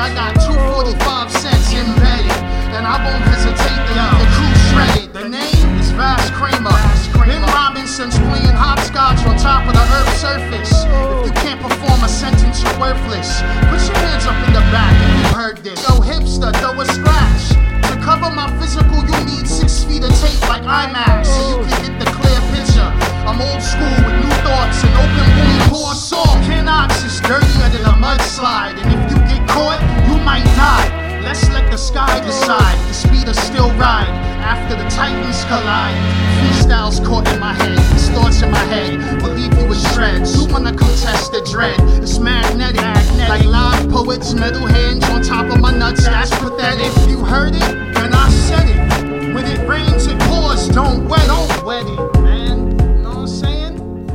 I got 245 cents embedded, and I won't hesitate to leave the crew shredded. The name is Vass Kramer. Been rhyming since playing hopscotch on top of the earth's surface. If you can't perform a sentence, you're worthless. Put your hands up in the back if you heard this. Yo, hipster, throw a scratch. To cover my physical, you need 6 feet of tape like IMAX, so you can get the clear picture. I'm old school with new thoughts and open wound pour salt. Canox is dirtier than a mudslide, and if you get caught, you might die. Let's let the sky decide. The speed of still ride after the titans collide. Freestyles caught in my head, these thoughts in my head will leave you with shreds. You wanna contest the dread? It's magnetic, like live poets, metal hands on top of my nuts. That's pathetic. If you heard it, then I said it. When it rains, it pours. Don't wet it, man. You know what I'm saying?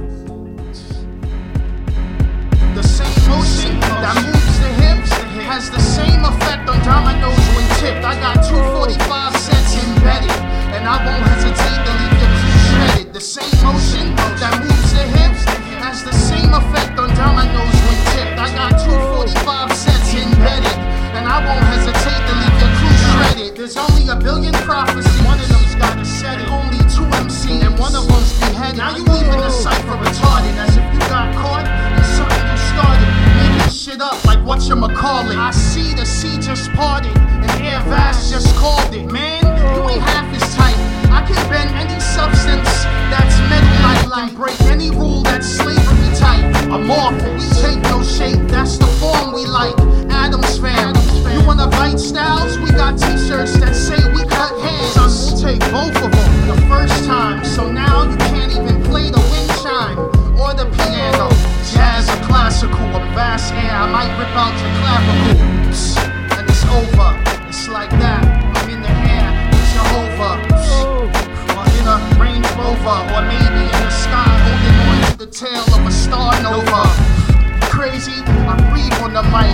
The same motion that moves the hips has the same effect on dominoes when tipped. I got 245 cents embedded, and I won't hesitate to leave your crew shredded. The same motion that moves the hips has the same effect on dominoes when tipped. I got 245 cents embedded, and I won't hesitate to leave your crew shredded. There's only a billion prophecies, one of them's gotta set it. Only 2 MCs, and one of them's beheaded. Now you leaving the cipher retarded, as if you got caught in something you started. Making shit up like whatchamacallit. I see the sea just parted, and Air Vass just called it. Man, you ain't half as tight. I can bend any substance that's metal-like, and break any rule that's slavery type. Amorphous, we take no shape, that's the form we like. Adam's fam, you wanna bite styles? We got t-shirts that say we cut hands. Son, we'll take both of them the first time, so now you can't even play the wind chime or the piano. Jazz or classical, a Vass air, I might rip out your clavicle. And it's over, it's like that. I'm in the air, it's Jehovah. Or in a Range Rover, or maybe in the sky, holding on to the tail of a star nova. Crazy, I breathe on the mic.